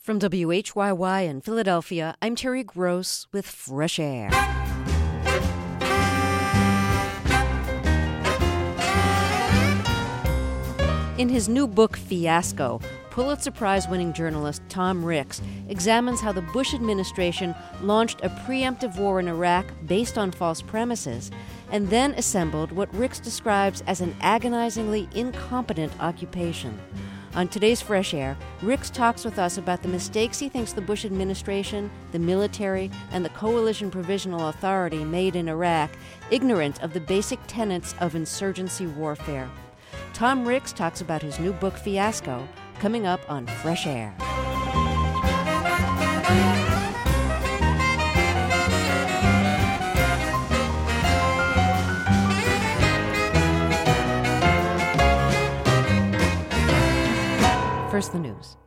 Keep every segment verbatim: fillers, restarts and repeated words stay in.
From W H Y Y in Philadelphia, I'm Terry Gross with Fresh Air. In his new book, Fiasco, Pulitzer Prize-winning journalist Tom Ricks examines how the Bush administration launched a preemptive war in Iraq based on false premises, and then assembled what Ricks describes as an agonizingly incompetent occupation. On today's Fresh Air, Ricks talks with us about the mistakes he thinks the Bush administration, the military, and the Coalition Provisional Authority made in Iraq, ignorant of the basic tenets of insurgency warfare. Tom Ricks talks about his new book, Fiasco, coming up on Fresh Air. First, the news.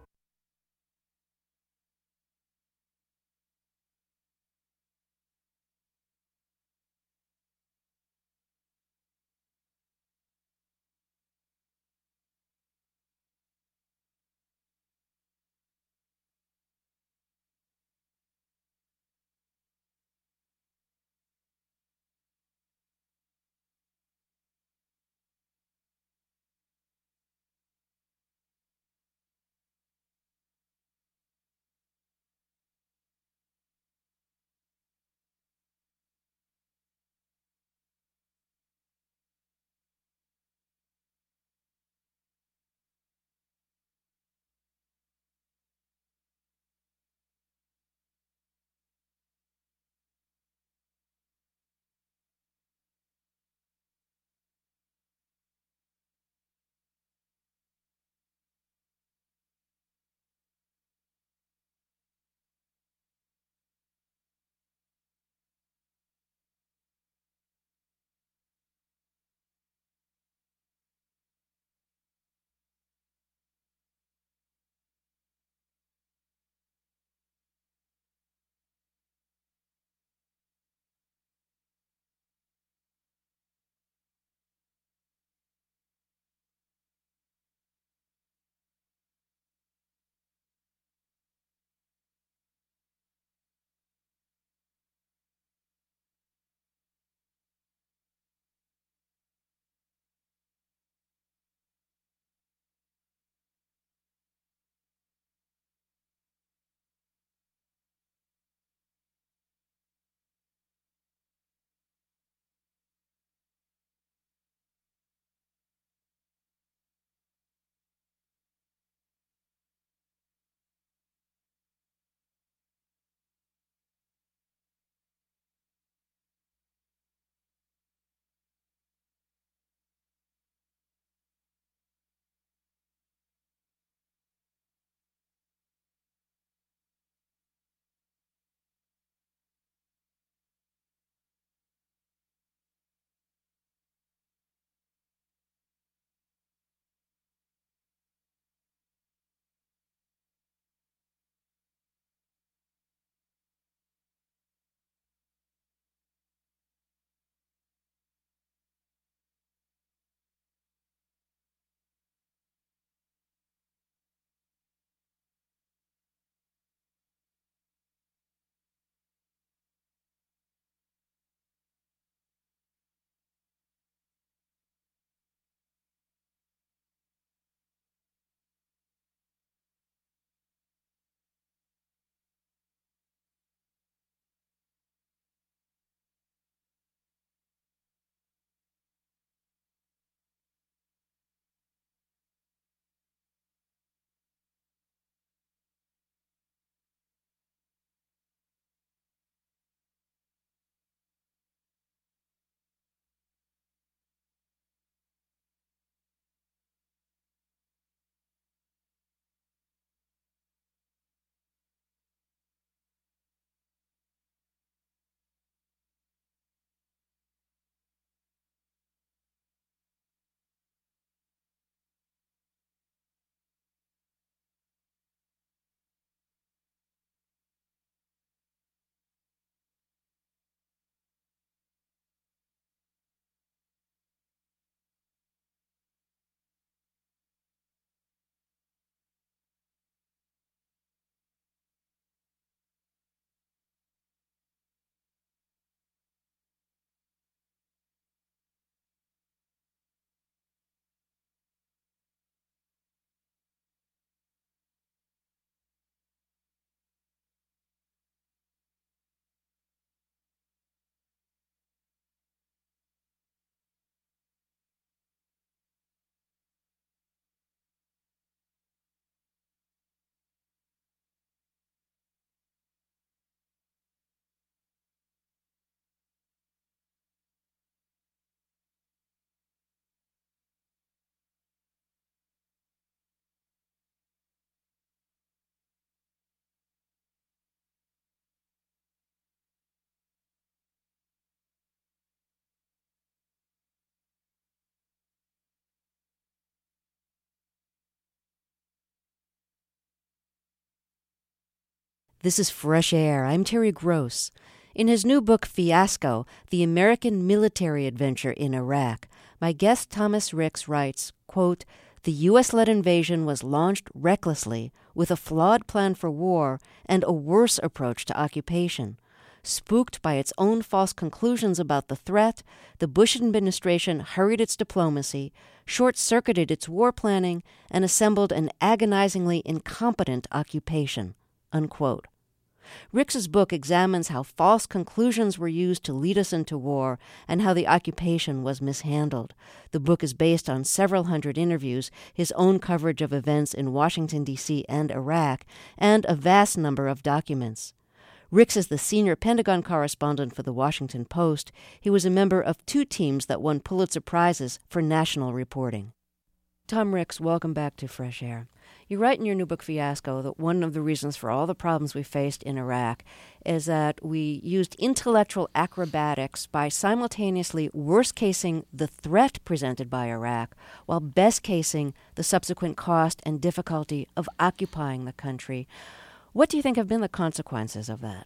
This is Fresh Air. I'm Terry Gross. In his new book, Fiasco, The American Military Adventure in Iraq, my guest Thomas Ricks writes, quote, "The U S-led invasion was launched recklessly, with a flawed plan for war and a worse approach to occupation. Spooked by its own false conclusions about the threat, the Bush administration hurried its diplomacy, short-circuited its war planning, and assembled an agonizingly incompetent occupation." Unquote. Ricks's book examines how false conclusions were used to lead us into war and how the occupation was mishandled. The book is based on several hundred interviews, his own coverage of events in Washington, D C and Iraq, and a vast number of documents. Ricks is the senior Pentagon correspondent for The Washington Post. He was a member of two teams that won Pulitzer Prizes for national reporting. Tom Ricks, welcome back to Fresh Air. You write in your new book, Fiasco, that one of the reasons for all the problems we faced in Iraq is that we used intellectual acrobatics by simultaneously worst-casing the threat presented by Iraq while best-casing the subsequent cost and difficulty of occupying the country. What do you think have been the consequences of that?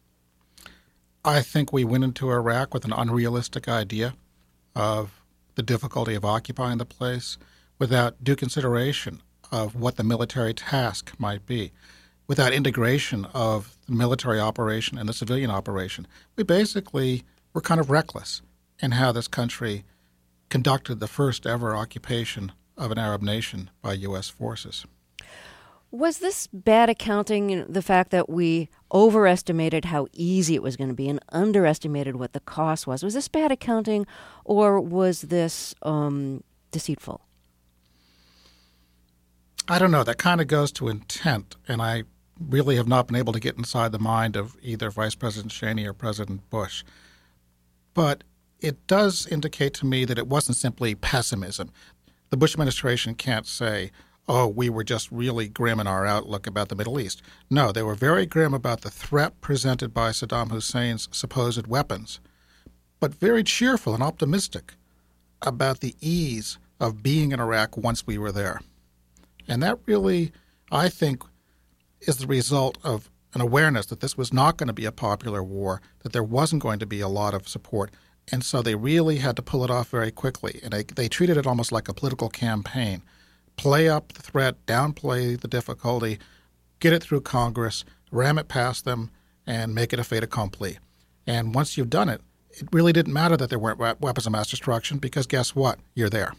I think we went into Iraq with an unrealistic idea of the difficulty of occupying the place without due consideration of what the military task might be, without integration of the military operation and the civilian operation. We basically were kind of reckless in how this country conducted the first ever occupation of an Arab nation by U S forces. Was this bad accounting, you know, the fact that we overestimated how easy it was going to be and underestimated what the cost was? Was this bad accounting, or was this um, deceitful? I don't know. That kind of goes to intent, and I really have not been able to get inside the mind of either Vice President Cheney or President Bush. But it does indicate to me that it wasn't simply pessimism. The Bush administration can't say, oh, we were just really grim in our outlook about the Middle East. No, they were very grim about the threat presented by Saddam Hussein's supposed weapons, but very cheerful and optimistic about the ease of being in Iraq once we were there. And that really, I think, is the result of an awareness that this was not going to be a popular war, that there wasn't going to be a lot of support. And so they really had to pull it off very quickly. And they, they treated it almost like a political campaign. Play up the threat, downplay the difficulty, get it through Congress, ram it past them, and make it a fait accompli. And once you've done it, it really didn't matter that there weren't weapons of mass destruction, because guess what? You're there.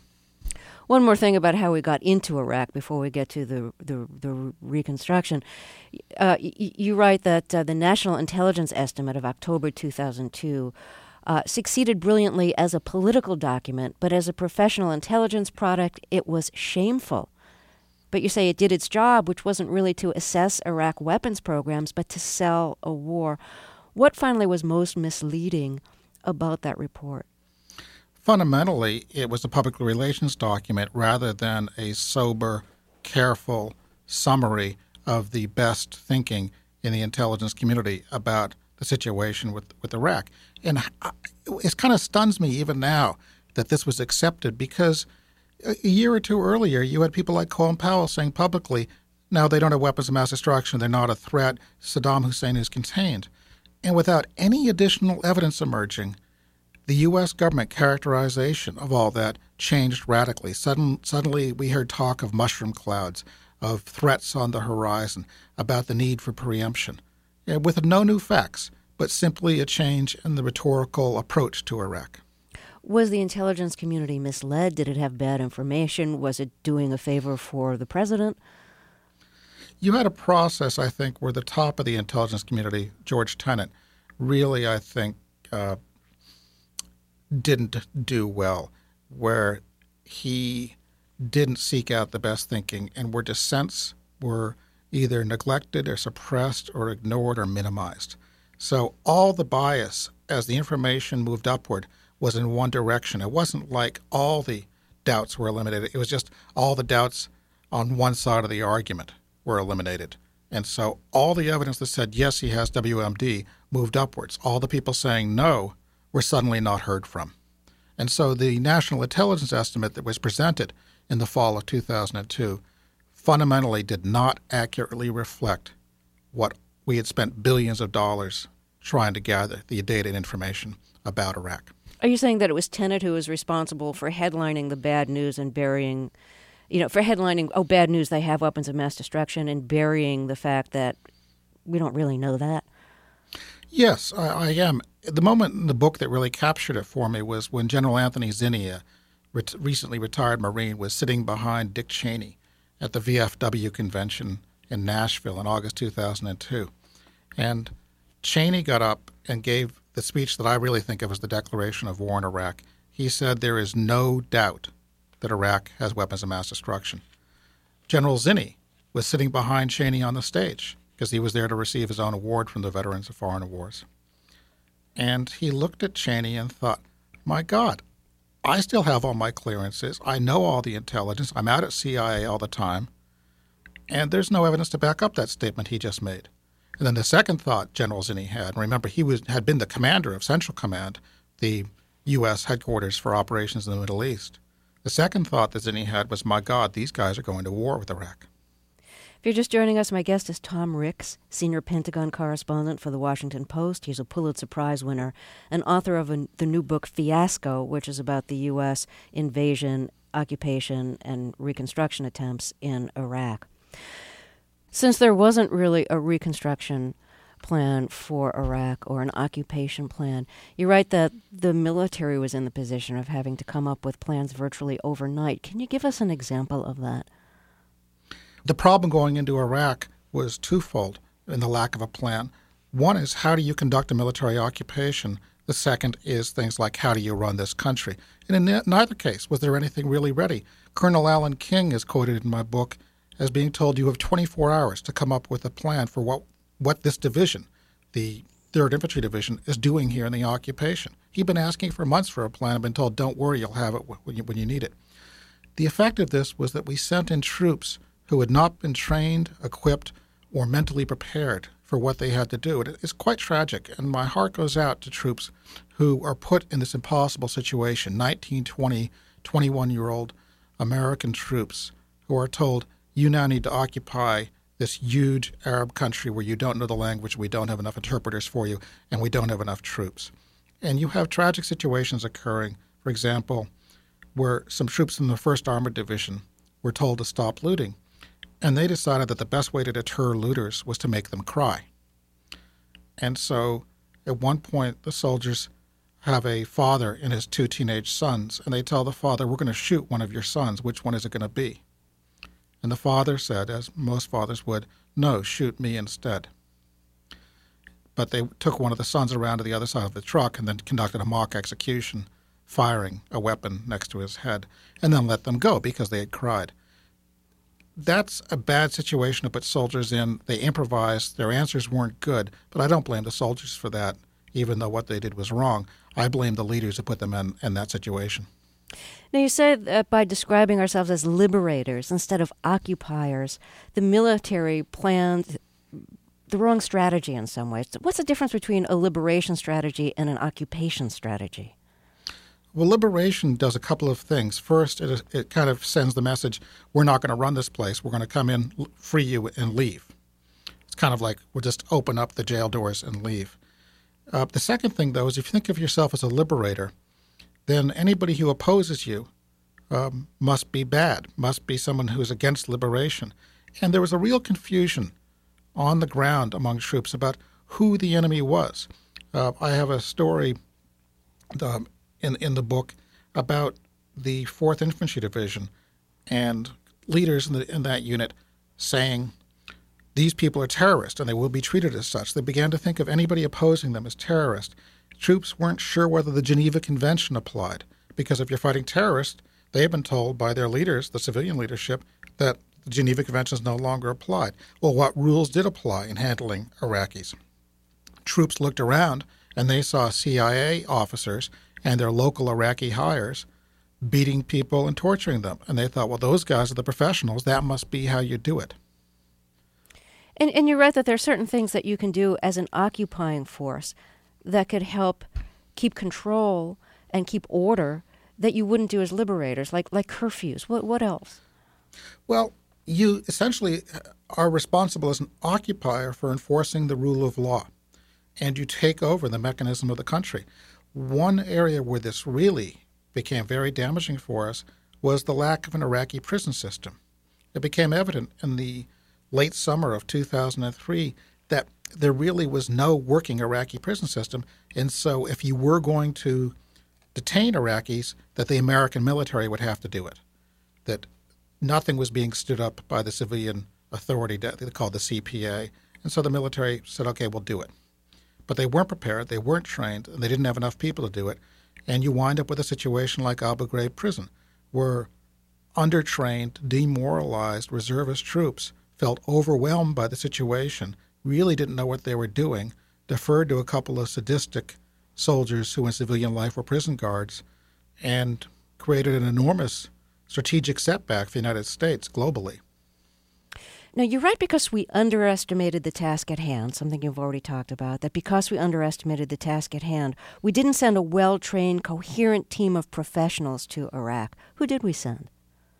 One more thing about how we got into Iraq before we get to the the, the reconstruction. Uh, y- you write that uh, the National Intelligence Estimate of October two thousand two uh, succeeded brilliantly as a political document, but as a professional intelligence product, it was shameful. But you say it did its job, which wasn't really to assess Iraq weapons programs, but to sell a war. What finally was most misleading about that report? Fundamentally, it was a public relations document rather than a sober, careful summary of the best thinking in the intelligence community about the situation with, with Iraq. And it kind of stuns me even now that this was accepted, because a year or two earlier, you had people like Colin Powell saying publicly, no, they don't have weapons of mass destruction, they're not a threat, Saddam Hussein is contained. And without any additional evidence emerging, the U S government characterization of all that changed radically. Sudden, suddenly we heard talk of mushroom clouds, of threats on the horizon, about the need for preemption, yeah, with no new facts, but simply a change in the rhetorical approach to Iraq. Was the intelligence community misled? Did it have bad information? Was it doing a favor for the president? You had a process, I think, where the top of the intelligence community, George Tenet, really, I think, uh, didn't do well, where he didn't seek out the best thinking, and where dissents were either neglected or suppressed or ignored or minimized. So all the bias, as the information moved upward, was in one direction. It wasn't like all the doubts were eliminated. It was just all the doubts on one side of the argument were eliminated. And so all the evidence that said, yes, he has W M D, moved upwards. All the people saying no were suddenly not heard from. And so the National Intelligence Estimate that was presented in the fall of two thousand two fundamentally did not accurately reflect what we had spent billions of dollars trying to gather the data and information about Iraq. Are you saying that it was Tenet who was responsible for headlining the bad news and burying, you know, for headlining, oh, bad news, they have weapons of mass destruction, and burying the fact that we don't really know that? Yes, I, I am. The moment in the book that really captured it for me was when General Anthony Zinni, a ret- recently retired Marine, was sitting behind Dick Cheney at the V F W convention in Nashville in August two thousand two. And Cheney got up and gave the speech that I really think of as the declaration of war in Iraq. He said there is no doubt that Iraq has weapons of mass destruction. General Zinni was sitting behind Cheney on the stage because he was there to receive his own award from the Veterans of Foreign Wars. And he looked at Cheney and thought, my God, I still have all my clearances. I know all the intelligence. I'm out at C I A all the time. And there's no evidence to back up that statement he just made. And then the second thought General Zinni had, and remember he was had been the commander of Central Command, the U S headquarters for operations in the Middle East. The second thought that Zinni had was, my God, these guys are going to war with Iraq. If you're just joining us, my guest is Tom Ricks, senior Pentagon correspondent for The Washington Post. He's a Pulitzer Prize winner and author of a, the new book Fiasco, which is about the U S invasion, occupation, and reconstruction attempts in Iraq. Since there wasn't really a reconstruction plan for Iraq or an occupation plan, you write that the military was in the position of having to come up with plans virtually overnight. Can you give us an example of that? The problem going into Iraq was twofold in the lack of a plan. One is, how do you conduct a military occupation? The second is things like, how do you run this country? And in neither case was there anything really ready. Colonel Alan King is quoted in my book as being told, you have twenty-four hours to come up with a plan for what, what this division, the third Infantry Division, is doing here in the occupation. He'd been asking for months for a plan and been told, don't worry, you'll have it when you, when you need it. The effect of this was that we sent in troops who had not been trained, equipped, or mentally prepared for what they had to do. It is quite tragic, and my heart goes out to troops who are put in this impossible situation, nineteen, twenty, twenty-one-year-old American troops who are told, you now need to occupy this huge Arab country where you don't know the language, we don't have enough interpreters for you, and we don't have enough troops. And you have tragic situations occurring, for example, where some troops in the first Armored Division were told to stop looting, and they decided that the best way to deter looters was to make them cry. And so at one point, the soldiers have a father and his two teenage sons, and they tell the father, we're going to shoot one of your sons. Which one is it going to be? And the father said, as most fathers would, no, shoot me instead. But they took one of the sons around to the other side of the truck and then conducted a mock execution, firing a weapon next to his head, and then let them go because they had cried. That's a bad situation to put soldiers in. They improvised. Their answers weren't good, but I don't blame the soldiers for that, even though what they did was wrong. I blame the leaders who put them in, in that situation. Now, you said that by describing ourselves as liberators instead of occupiers, the military planned the wrong strategy in some ways. What's the difference between a liberation strategy and an occupation strategy? Well, liberation does a couple of things. First, it, it kind of sends the message, we're not going to run this place. We're going to come in, free you, and leave. It's kind of like we'll just open up the jail doors and leave. Uh, the second thing, though, is if you think of yourself as a liberator, then anybody who opposes you um, must be bad, must be someone who is against liberation. And there was a real confusion on the ground among troops about who the enemy was. Uh, I have a story um, in, in the book about the fourth Infantry Division and leaders in, the, in that unit saying, these people are terrorists and they will be treated as such. They began to think of anybody opposing them as terrorists. Troops weren't sure whether the Geneva Convention applied, because if you're fighting terrorists, they have been told by their leaders, the civilian leadership, that the Geneva Convention is no longer applied. Well, what rules did apply in handling Iraqis? Troops looked around, and they saw C I A officers and their local Iraqi hires beating people and torturing them. And they thought, well, those guys are the professionals. That must be how you do it. And, and you're right that there are certain things that you can do as an occupying force that could help keep control and keep order that you wouldn't do as liberators, like like curfews. What what else? Well, you essentially are responsible as an occupier for enforcing the rule of law, and you take over the mechanism of the country. One area where this really became very damaging for us was the lack of an Iraqi prison system. It became evident in the late summer of two thousand three that there really was no working Iraqi prison system, and so if you were going to detain Iraqis, that the American military would have to do it, that nothing was being stood up by the civilian authority that they called the C P A, and so the military said, okay, we'll do it. But they weren't prepared, they weren't trained, and they didn't have enough people to do it, and you wind up with a situation like Abu Ghraib prison, where undertrained, demoralized reservist troops felt overwhelmed by the situation, really didn't know what they were doing, deferred to a couple of sadistic soldiers who in civilian life were prison guards, and created an enormous strategic setback for the United States globally. Now, you're right because we underestimated the task at hand, something you've already talked about, that because we underestimated the task at hand, we didn't send a well-trained, coherent team of professionals to Iraq. Who did we send?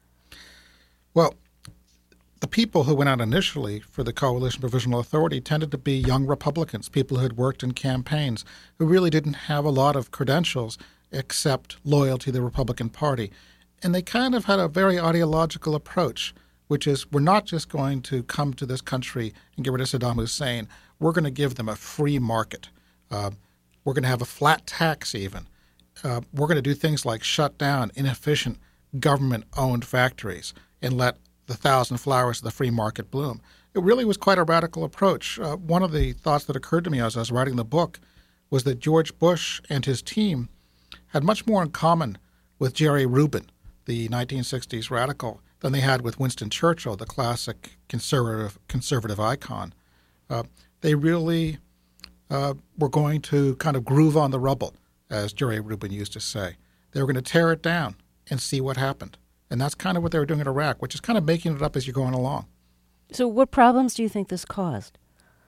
Well, the people who went out initially for the Coalition Provisional Authority tended to be young Republicans, people who had worked in campaigns, who really didn't have a lot of credentials except loyalty to the Republican Party. And they kind of had a very ideological approach, which is we're not just going to come to this country and get rid of Saddam Hussein. We're going to give them a free market. Uh, we're going to have a flat tax even. Uh, we're going to do things like shut down inefficient government-owned factories and let the thousand flowers of the free market bloom. It really was quite a radical approach. Uh, one of the thoughts that occurred to me as I was writing the book was that George Bush and his team had much more in common with Jerry Rubin, the nineteen sixties radical, than they had with Winston Churchill, the classic conservative conservative icon. Uh, they really uh, were going to kind of groove on the rubble, as Jerry Rubin used to say. They were going to tear it down and see what happened. And that's kind of what they were doing in Iraq, which is kind of making it up as you're going along. So what problems do you think this caused?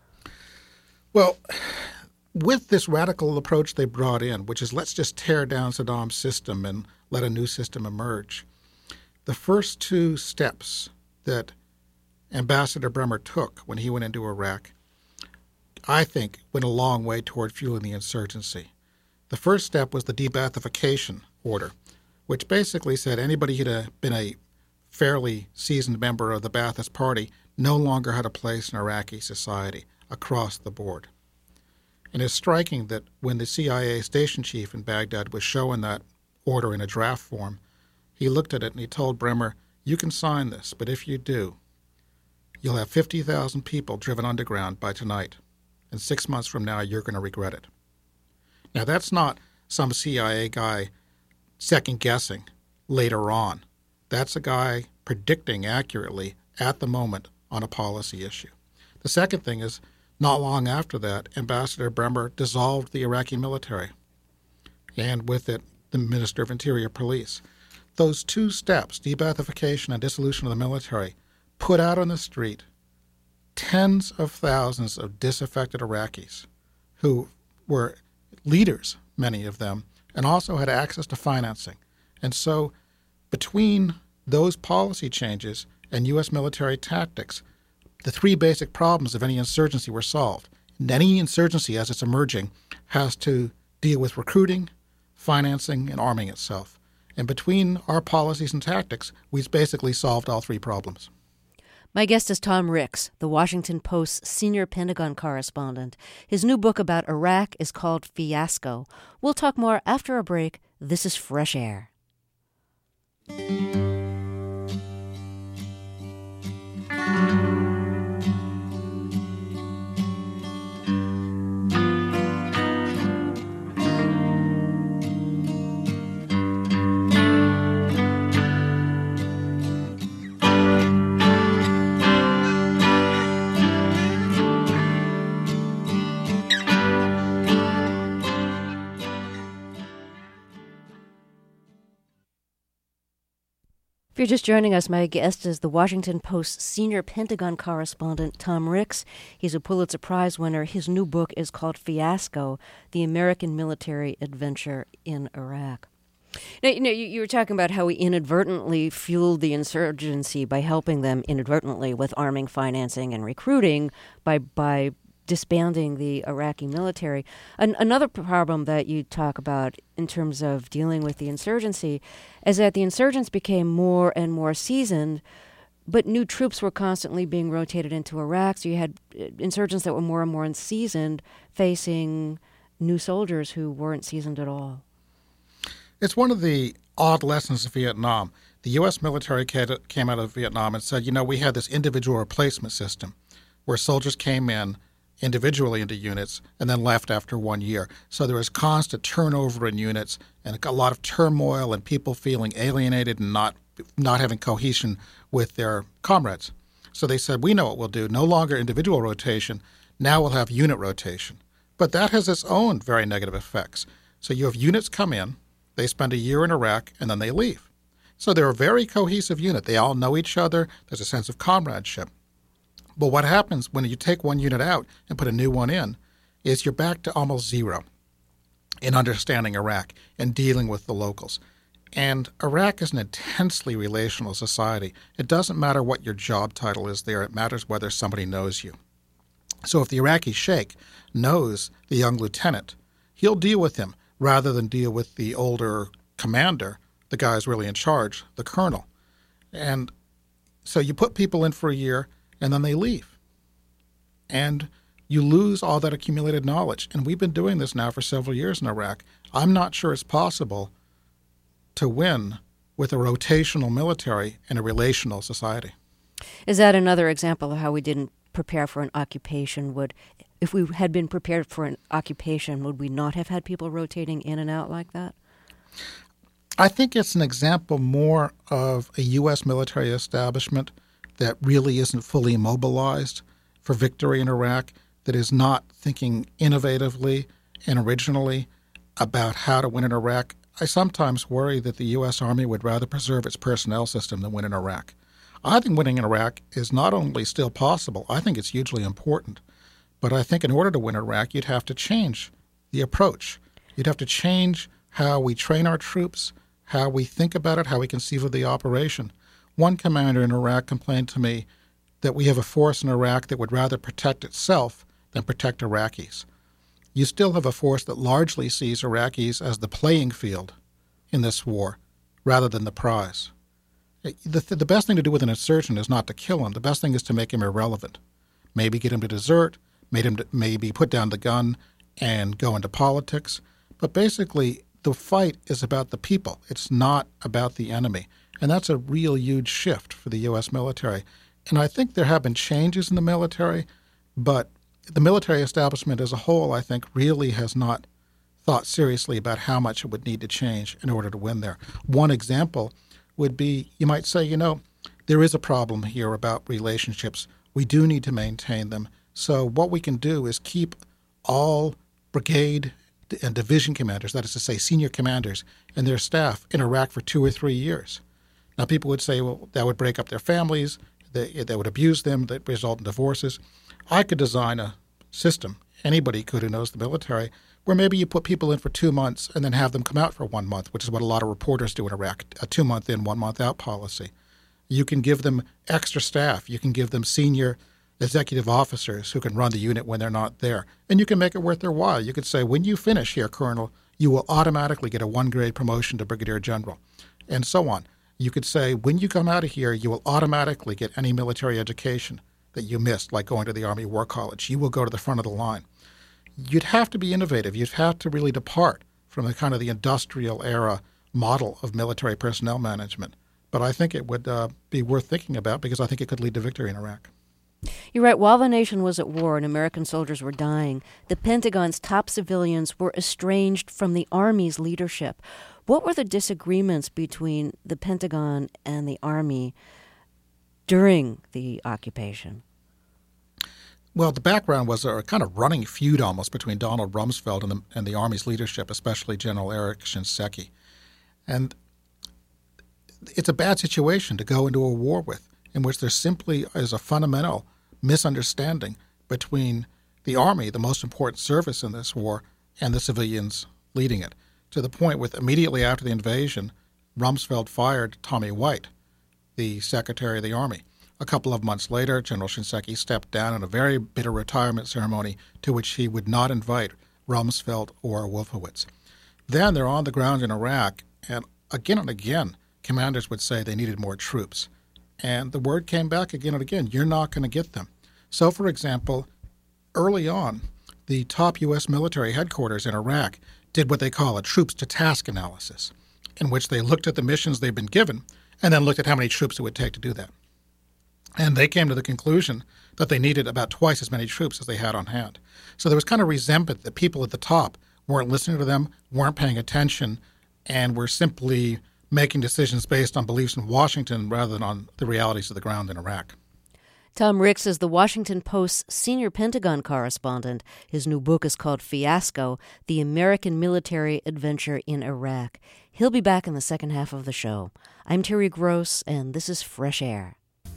Well, with this radical approach they brought in, which is let's just tear down Saddam's system and let a new system emerge, the first two steps that Ambassador Bremer took when he went into Iraq, I think, went a long way toward fueling the insurgency. The first step was the de-Baathification order, which basically said anybody who had been a fairly seasoned member of the Ba'athist Party no longer had a place in Iraqi society across the board. And it's striking that when the C I A station chief in Baghdad was showing that order in a draft form, he looked at it and he told Bremer, you can sign this, but if you do, you'll have fifty thousand people driven underground by tonight, and six months from now you're going to regret it. Now that's not some C I A guy second-guessing later on. That's a guy predicting accurately at the moment on a policy issue. The second thing is, not long after that, Ambassador Bremer dissolved the Iraqi military, and with it, the Minister of Interior Police. Those two steps, de-Baathification and dissolution of the military, put out on the street tens of thousands of disaffected Iraqis who were leaders, many of them, and also had access to financing. And so between those policy changes and U S military tactics, the three basic problems of any insurgency were solved. And any insurgency, as it's emerging, has to deal with recruiting, financing, and arming itself. And between our policies and tactics, we've basically solved all three problems. My guest is Tom Ricks, the Washington Post's senior Pentagon correspondent. His new book about Iraq is called Fiasco. We'll talk more after a break. This is Fresh Air. If you're just joining us, my guest is the Washington Post's senior Pentagon correspondent, Tom Ricks. He's a Pulitzer Prize winner. His new book is called Fiasco, The American Military Adventure in Iraq. Now, you know, you, you were talking about how we inadvertently fueled the insurgency by helping them inadvertently with arming, financing, and recruiting by by disbanding the Iraqi military. An, another problem that you talk about in terms of dealing with the insurgency is that the insurgents became more and more seasoned, but new troops were constantly being rotated into Iraq, so you had insurgents that were more and more unseasoned facing new soldiers who weren't seasoned at all. It's one of the odd lessons of Vietnam. The U S military came out of Vietnam and said, you know, we had this individual replacement system where soldiers came in individually into units and then left after one year. So there was constant turnover in units and a lot of turmoil and people feeling alienated and not not having cohesion with their comrades. So they said, we know what we'll do. No longer individual rotation. Now we'll have unit rotation. But that has its own very negative effects. So you have units come in, they spend a year in Iraq, and then they leave. So they're a very cohesive unit. They all know each other. There's a sense of comradeship. But what happens when you take one unit out and put a new one in is you're back to almost zero in understanding Iraq and dealing with the locals. And Iraq is an intensely relational society. It doesn't matter what your job title is there. It matters whether somebody knows you. So if the Iraqi sheikh knows the young lieutenant, he'll deal with him rather than deal with the older commander, the guy who's really in charge, the colonel. And so you put people in for a year, and then they leave. And you lose all that accumulated knowledge. And we've been doing this now for several years in Iraq. I'm not sure it's possible to win with a rotational military in a relational society. Is that another example of how we didn't prepare for an occupation? Would, if we had been prepared for an occupation, would we not have had people rotating in and out like that? I think it's an example more of a U S military establishment that really isn't fully mobilized for victory in Iraq, that is not thinking innovatively and originally about how to win in Iraq. I sometimes worry that the U S Army would rather preserve its personnel system than win in Iraq. I think winning in Iraq is not only still possible, I think it's hugely important. But I think in order to win Iraq, you'd have to change the approach. You'd have to change how we train our troops, how we think about it, how we conceive of the operation. One commander in Iraq complained to me that we have a force in Iraq that would rather protect itself than protect Iraqis. You still have a force that largely sees Iraqis as the playing field in this war rather than the prize. The, the best thing to do with an insurgent is not to kill him. The best thing is to make him irrelevant. Maybe get him to desert, made him to, maybe put down the gun and go into politics. But basically, the fight is about the people. It's not about the enemy. And that's a real huge shift for the U S military. And I think there have been changes in the military, but the military establishment as a whole, I think, really has not thought seriously about how much it would need to change in order to win there. One example would be, you might say, you know, there is a problem here about relationships. We do need to maintain them. So what we can do is keep all brigade and division commanders, that is to say senior commanders, and their staff in Iraq for two or three years. Now, people would say, well, that would break up their families, that, that would abuse them, that would result in divorces. I could design a system, anybody could who knows the military, where maybe you put people in for two months and then have them come out for one month, which is what a lot of reporters do in Iraq, a two-month in, one-month out policy. You can give them extra staff. You can give them senior executive officers who can run the unit when they're not there. And you can make it worth their while. You could say, when you finish here, Colonel, you will automatically get a one-grade promotion to Brigadier General, and so on. You could say, when you come out of here, you will automatically get any military education that you missed, like going to the Army War College. You will go to the front of the line. You'd have to be innovative. You'd have to really depart from the kind of the industrial era model of military personnel management. But I think it would uh, be worth thinking about because I think it could lead to victory in Iraq. You're right. While the nation was at war and American soldiers were dying, the Pentagon's top civilians were estranged from the Army's leadership. What were the disagreements between the Pentagon and the Army during the occupation? Well, the background was a kind of running feud almost between Donald Rumsfeld and the, and the Army's leadership, especially General Eric Shinseki. And it's a bad situation to go into a war with, in which there simply is a fundamental misunderstanding between the Army, the most important service in this war, and the civilians leading it. to the point with immediately after the invasion, Rumsfeld fired Tommy White, the Secretary of the Army. A couple of months later, General Shinseki stepped down in a very bitter retirement ceremony to which he would not invite Rumsfeld or Wolfowitz. Then they're on the ground in Iraq, and again and again, commanders would say they needed more troops. And the word came back again and again, you're not going to get them. So, for example, early on, the top U S military headquarters in Iraq did what they call a troops-to-task analysis, in which they looked at the missions they'd been given and then looked at how many troops it would take to do that. And they came to the conclusion that they needed about twice as many troops as they had on hand. So there was kind of resentment that people at the top weren't listening to them, weren't paying attention, and were simply making decisions based on beliefs in Washington rather than on the realities of the ground in Iraq. Tom Ricks is the Washington Post's senior Pentagon correspondent. His new book is called Fiasco, The American Military Adventure in Iraq. He'll be back in the second half of the show. I'm Terry Gross, and this is Fresh Air.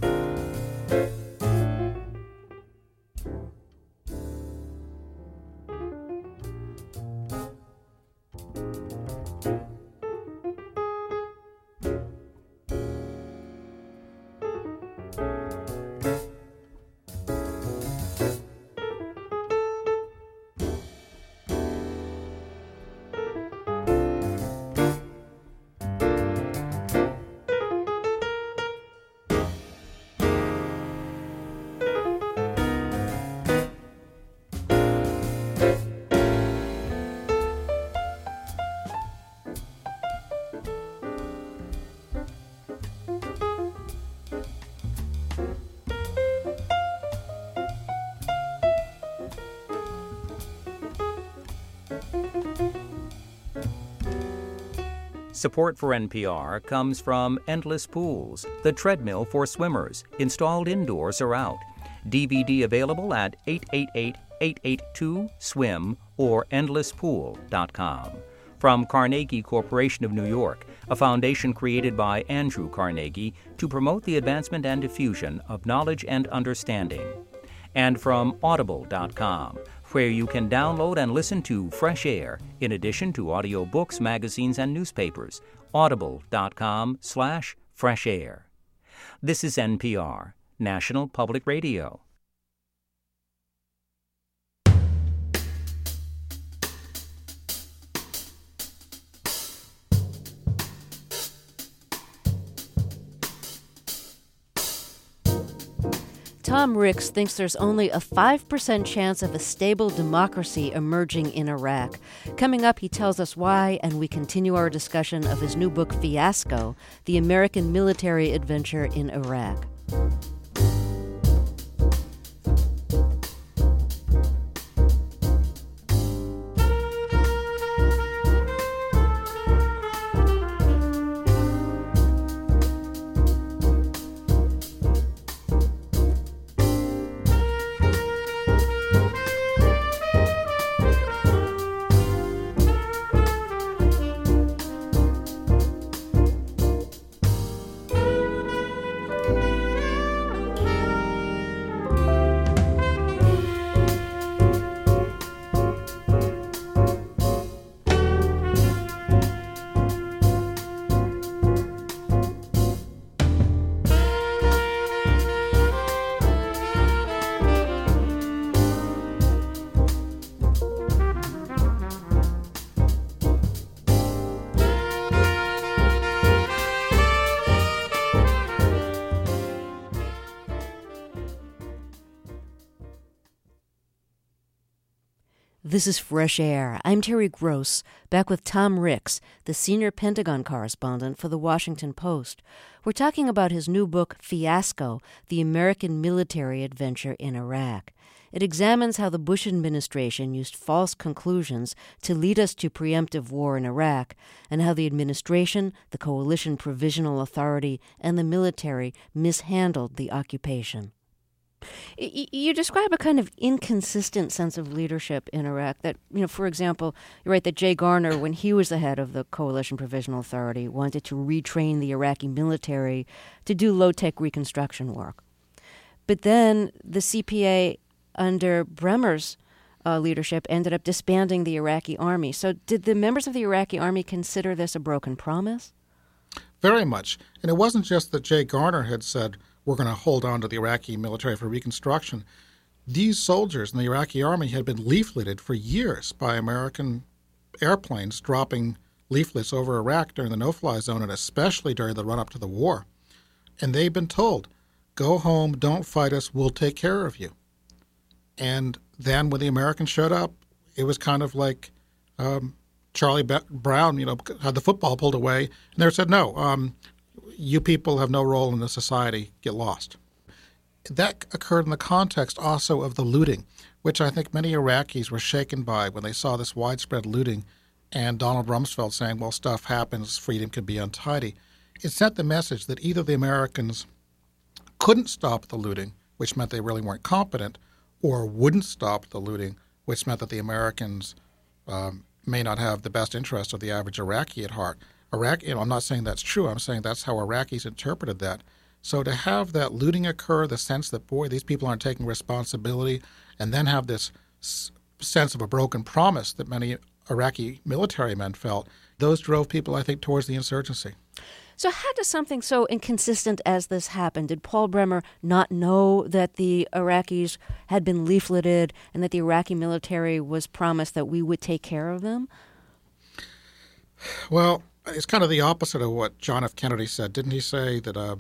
Support for N P R comes from Endless Pools, the treadmill for swimmers, installed indoors or out. D V D available at eight eight eight, eight eight two, SWIM or endless pool dot com. From Carnegie Corporation of New York, a foundation created by Andrew Carnegie to promote the advancement and diffusion of knowledge and understanding. And from audible dot com, where you can download and listen to Fresh Air, in addition to audiobooks, magazines, and newspapers. audible dot com slash fresh air. This is N P R, National Public Radio. Tom Ricks thinks there's only a five percent chance of a stable democracy emerging in Iraq. Coming up, he tells us why, and we continue our discussion of his new book, Fiasco, The American Military Adventure in Iraq. This is Fresh Air. I'm Terry Gross, back with Tom Ricks, the senior Pentagon correspondent for The Washington Post. We're talking about his new book, Fiasco, The American Military Adventure in Iraq. It examines how the Bush administration used false conclusions to lead us to preemptive war in Iraq, and how the administration, the Coalition Provisional Authority, and the military mishandled the occupation. You describe a kind of inconsistent sense of leadership in Iraq that, you know, for example, you write that Jay Garner, when he was the head of the Coalition Provisional Authority, wanted to retrain the Iraqi military to do low-tech reconstruction work. But then the C P A under Bremer's uh, leadership ended up disbanding the Iraqi army. So did the members of the Iraqi army consider this a broken promise? Very much. And it wasn't just that Jay Garner had said, we're going to hold on to the Iraqi military for reconstruction. These soldiers in the Iraqi army had been leafleted for years by American airplanes dropping leaflets over Iraq during the no-fly zone, and especially during the run-up to the war. And they've been told, go home, don't fight us, we'll take care of you. And then when the Americans showed up, it was kind of like um, Charlie Be- Brown, you know, had the football pulled away, and they said, no, um, you people have no role in the society, get lost. That occurred in the context also of the looting, which I think many Iraqis were shaken by when they saw this widespread looting and Donald Rumsfeld saying, well, stuff happens, freedom can be untidy. It sent the message that either the Americans couldn't stop the looting, which meant they really weren't competent, or wouldn't stop the looting, which meant that the Americans um, may not have the best interest of the average Iraqi at heart. Iraq, you know, I'm not saying that's true. I'm saying that's how Iraqis interpreted that. So to have that looting occur, the sense that, boy, these people aren't taking responsibility, and then have this s- sense of a broken promise that many Iraqi military men felt, those drove people, I think, towards the insurgency. So how does something so inconsistent as this happen? Did Paul Bremer not know that the Iraqis had been leafleted and that the Iraqi military was promised that we would take care of them? Well, it's kind of the opposite of what John F. Kennedy said. Didn't he say that uh,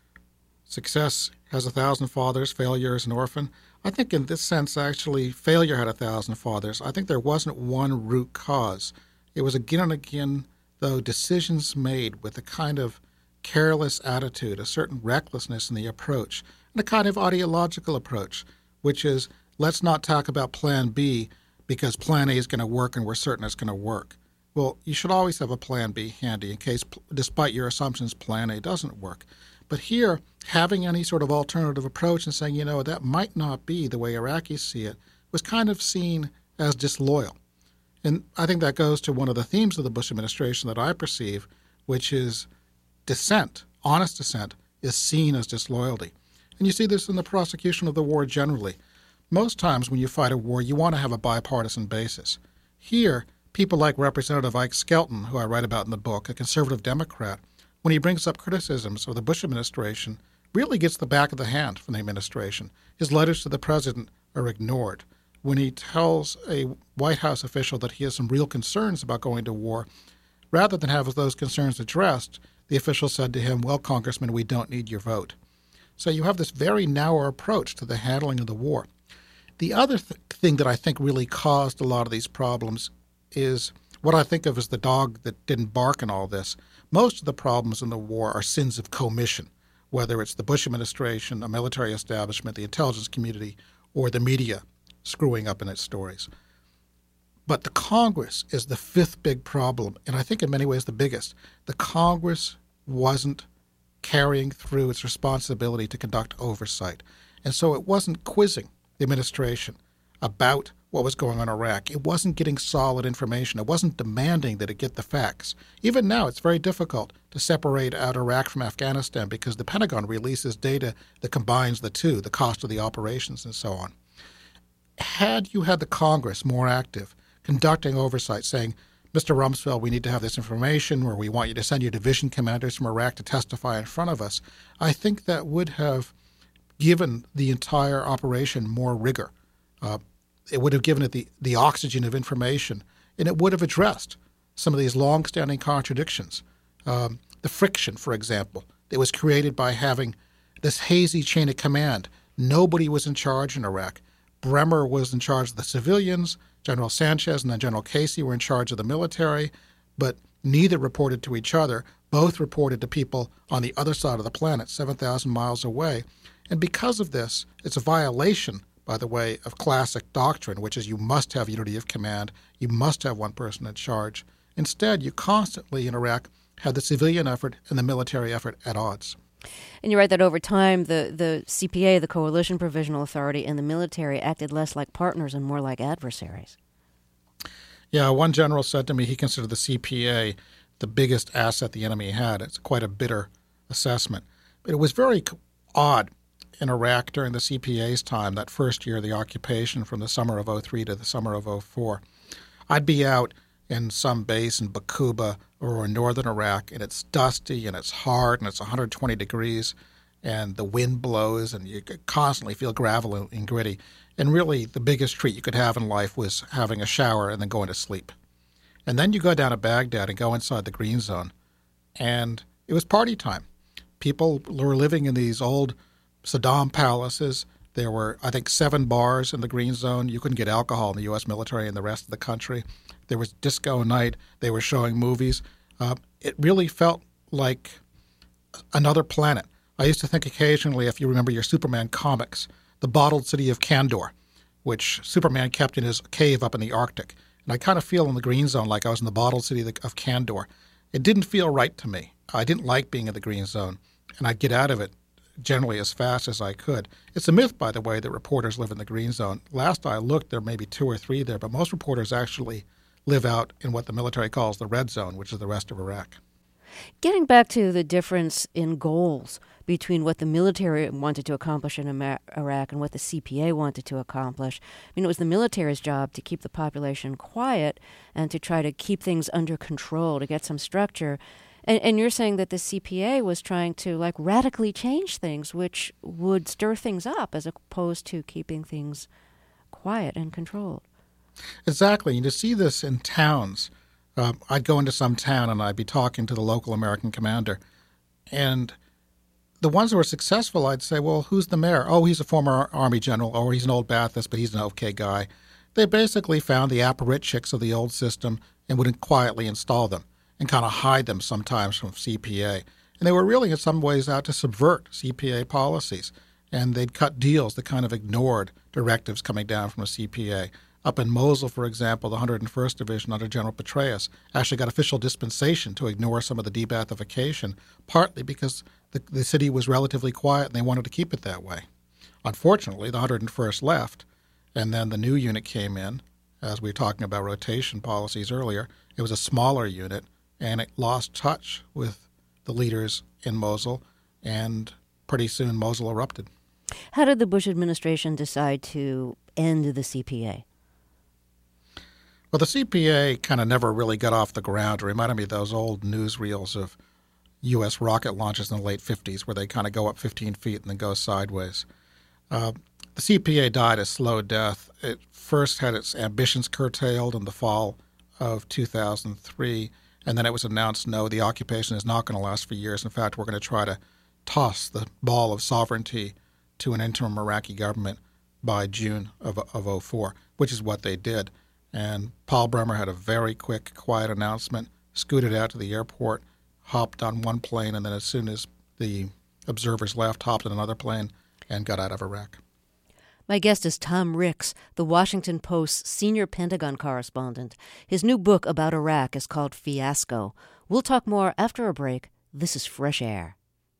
success has a thousand fathers, failure is an orphan? I think in this sense, actually, failure had a thousand fathers. I think there wasn't one root cause. It was again and again, though, decisions made with a kind of careless attitude, a certain recklessness in the approach, and a kind of ideological approach, which is, let's not talk about Plan B because Plan A is going to work and we're certain it's going to work. Well, you should always have a Plan B handy in case, despite your assumptions, Plan A doesn't work. But here, having any sort of alternative approach and saying, you know, that might not be the way Iraqis see it, was kind of seen as disloyal. And I think that goes to one of the themes of the Bush administration that I perceive, which is dissent, honest dissent, is seen as disloyalty. And you see this in the prosecution of the war generally. Most times when you fight a war, you want to have a bipartisan basis. Here, people like Representative Ike Skelton, who I write about in the book, a conservative Democrat, when he brings up criticisms of the Bush administration, really gets the back of the hand from the administration. His letters to the president are ignored. When he tells a White House official that he has some real concerns about going to war, rather than have those concerns addressed, the official said to him, well, Congressman, we don't need your vote. So you have this very narrow approach to the handling of the war. The other th- thing that I think really caused a lot of these problems is what I think of as the dog that didn't bark in all this. Most of the problems in the war are sins of commission, whether it's the Bush administration, a military establishment, the intelligence community, or the media screwing up in its stories. But the Congress is the fifth big problem, and I think in many ways the biggest. The Congress wasn't carrying through its responsibility to conduct oversight. And so it wasn't quizzing the administration about what was going on in Iraq. It wasn't getting solid information. It wasn't demanding that it get the facts. Even now, it's very difficult to separate out Iraq from Afghanistan because the Pentagon releases data that combines the two, the cost of the operations and so on. Had you had the Congress more active, conducting oversight, saying, Mister Rumsfeld, we need to have this information, or we want you to send your division commanders from Iraq to testify in front of us, I think that would have given the entire operation more rigor. Uh, it would have given it the, the oxygen of information, and it would have addressed some of these long-standing contradictions. Um, the friction, for example, that was created by having this hazy chain of command. Nobody was in charge in Iraq. Bremer was in charge of the civilians, General Sanchez and then General Casey were in charge of the military, but neither reported to each other. Both reported to people on the other side of the planet, seven thousand miles away. And because of this, it's a violation, by the way, of classic doctrine, which is you must have unity of command, you must have one person in charge. Instead, you constantly in Iraq had the civilian effort and the military effort at odds. And you write that over time, the, the C P A, the Coalition Provisional Authority, and the military acted less like partners and more like adversaries. Yeah, one general said to me he considered the C P A the biggest asset the enemy had. It's quite a bitter assessment. But it was very odd in Iraq during the C P A's time, that first year of the occupation from the summer of oh three to the summer of oh four. I'd be out in some base in Bakuba or in northern Iraq, and it's dusty and it's hard and it's one hundred twenty degrees and the wind blows and you constantly feel gravel and gritty. And really the biggest treat you could have in life was having a shower and then going to sleep. And then you go down to Baghdad and go inside the Green Zone, and it was party time. People were living in these old Saddam palaces. There were, I think, seven bars in the Green Zone. You couldn't get alcohol in the U S military and the rest of the country. There was disco night. They were showing movies. Uh, it really felt like another planet. I used to think occasionally, if you remember your Superman comics, the bottled city of Kandor, which Superman kept in his cave up in the Arctic. And I kind of feel in the Green Zone like I was in the bottled city of Kandor. It didn't feel right to me. I didn't like being in the Green Zone, and I'd get out of it generally as fast as I could. It's a myth, by the way, that reporters live in the Green Zone. Last I looked, there may be two or three there, but most reporters actually live out in what the military calls the Red Zone, which is the rest of Iraq. Getting back to the difference in goals between what the military wanted to accomplish in Iraq and what the C P A wanted to accomplish. I mean, it was the military's job to keep the population quiet and to try to keep things under control, to get some structure. And, and you're saying that the C P A was trying to, like, radically change things, which would stir things up as opposed to keeping things quiet and controlled. Exactly. And to see this in towns, uh, I'd go into some town and I'd be talking to the local American commander. And the ones that were successful, I'd say, well, who's the mayor? Oh, he's a former Army general, or he's an old Baathist, but he's an okay guy. They basically found the apparatchiks of the old system and would quietly install them and kind of hide them sometimes from C P A. And they were really in some ways out to subvert C P A policies. And they'd cut deals that kind of ignored directives coming down from the C P A. Up in Mosul, for example, the one hundred first Division under General Petraeus actually got official dispensation to ignore some of the de-Baathification, partly because the, the city was relatively quiet and they wanted to keep it that way. Unfortunately, the one hundred first left, and then the new unit came in. As we were talking about rotation policies earlier, it was a smaller unit, and it lost touch with the leaders in Mosul, and pretty soon Mosul erupted. How did the Bush administration decide to end the C P A? Well, the C P A kind of never really got off the ground. It reminded me of those old newsreels of U S rocket launches in the late fifties where they kind of go up fifteen feet and then go sideways. Uh, the C P A died a slow death. It first had its ambitions curtailed in the fall of two thousand three, and then it was announced, no, the occupation is not going to last for years. In fact, we're going to try to toss the ball of sovereignty to an interim Iraqi government by June of of oh four, which is what they did. And Paul Bremer had a very quick, quiet announcement, scooted out to the airport, hopped on one plane, and then as soon as the observers left, hopped on another plane and got out of Iraq. My guest is Tom Ricks, the Washington Post's senior Pentagon correspondent. His new book about Iraq is called Fiasco. We'll talk more after a break. This is Fresh Air.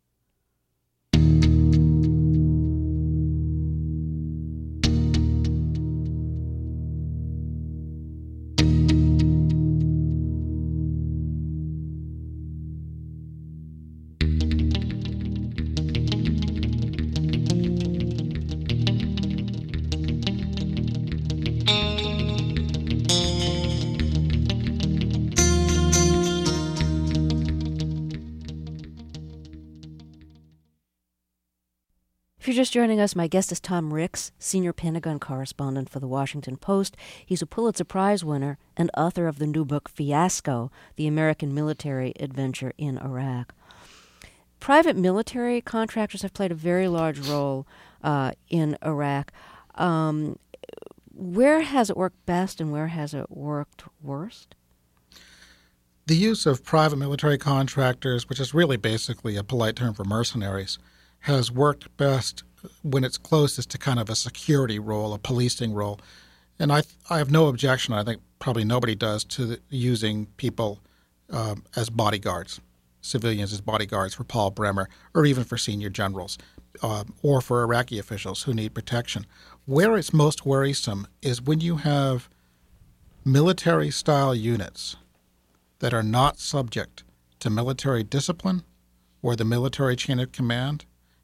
If you're just joining us, my guest is Tom Ricks, senior Pentagon correspondent for the Washington Post. He's a Pulitzer Prize winner and author of the new book Fiasco, The American Military Adventure in Iraq. Private military contractors have played a very large role uh, in Iraq. Um, where has it worked best and where has it worked worst? The use of private military contractors, which is really basically a polite term for mercenaries, has worked best when it's closest to kind of a security role, a policing role. And I I have no objection, I think probably nobody does, to the, using people um, as bodyguards, civilians as bodyguards for Paul Bremer, or even for senior generals, uh, or for Iraqi officials who need protection. Where it's most worrisome is when you have military-style units that are not subject to military discipline or the military chain of command,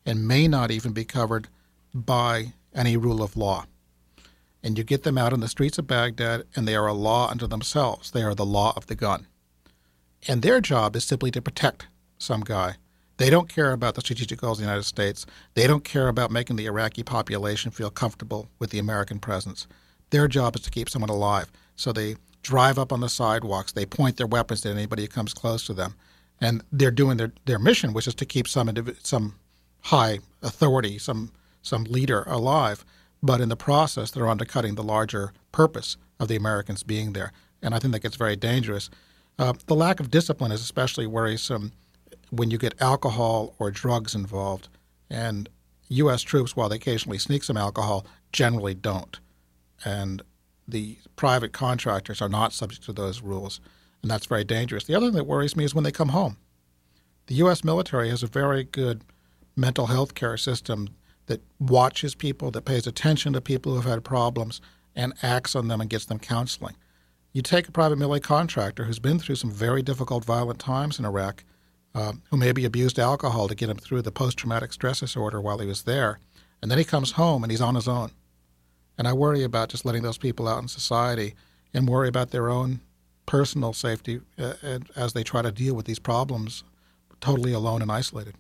and may not even be covered by any rule of law. And you get them out in the streets of Baghdad, and they are a law unto themselves. They are the law of the gun. And their job is simply to protect some guy. They don't care about the strategic goals of the United States. They don't care about making the Iraqi population feel comfortable with the American presence. Their job is to keep someone alive. So they drive up on the sidewalks. They point their weapons at anybody who comes close to them. And they're doing their, their mission, which is to keep some indiv- some high authority, some some leader alive. But in the process, they're undercutting the larger purpose of the Americans being there. And I think that gets very dangerous. Uh, the lack of discipline is especially worrisome when you get alcohol or drugs involved. And U S troops, while they occasionally sneak some alcohol, generally don't. And the private contractors are not subject to those rules. And that's very dangerous. The other thing that worries me is when they come home. The U S military has a very good mental health care system that watches people, that pays attention to people who have had problems, and acts on them and gets them counseling. You take a private military contractor who's been through some very difficult, violent times in Iraq, uh, who maybe abused alcohol to get him through the post-traumatic stress disorder while he was there, and then he comes home and he's on his own. And I worry about just letting those people out in society and worry about their own personal safety uh, as they try to deal with these problems totally alone and isolated.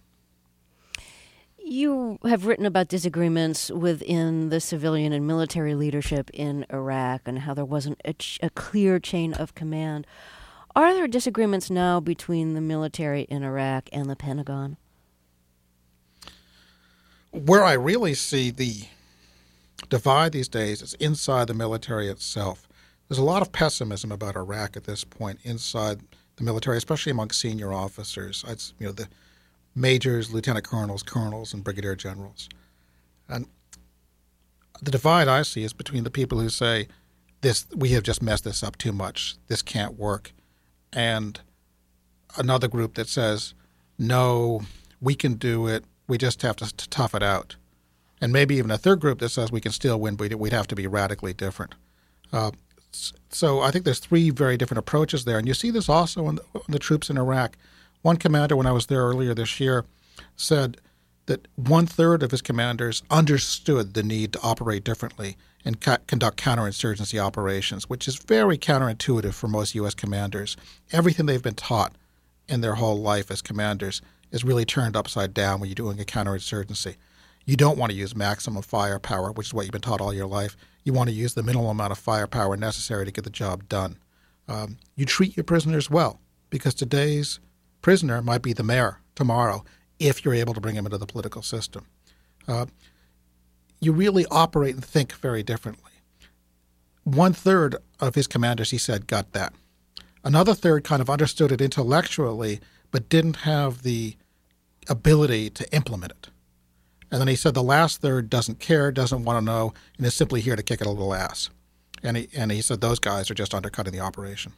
You have written about disagreements within the civilian and military leadership in Iraq and how there wasn't a, ch- a clear chain of command. Are there disagreements now between the military in Iraq and the Pentagon? Where I really see the divide these days is inside the military itself. There's a lot of pessimism about Iraq at this point inside the military, especially among senior officers. I'd, you know, the majors, lieutenant colonels, colonels, and brigadier generals. And the divide I see is between the people who say, "This we have just messed this up too much. This can't work," and another group that says, "No, we can do it. We just have to, to tough it out." And maybe even a third group that says we can still win, but we'd have to be radically different. Uh, so I think there's three very different approaches there. And you see this also in the, in the troops in Iraq. One commander, when I was there earlier this year, said that one-third of his commanders understood the need to operate differently and ca- conduct counterinsurgency operations, which is very counterintuitive for most U S commanders. Everything they've been taught in their whole life as commanders is really turned upside down when you're doing a counterinsurgency. You don't want to use maximum firepower, which is what you've been taught all your life. You want to use the minimal amount of firepower necessary to get the job done. Um, you treat your prisoners well, because today's prisoner might be the mayor tomorrow if you're able to bring him into the political system. Uh, you really operate and think very differently. One-third of his commanders, he said, got that. Another third kind of understood it intellectually but didn't have the ability to implement it. And then he said the last third doesn't care, doesn't want to know, and is simply here to kick it a little ass. And he, and he said those guys are just undercutting the operation.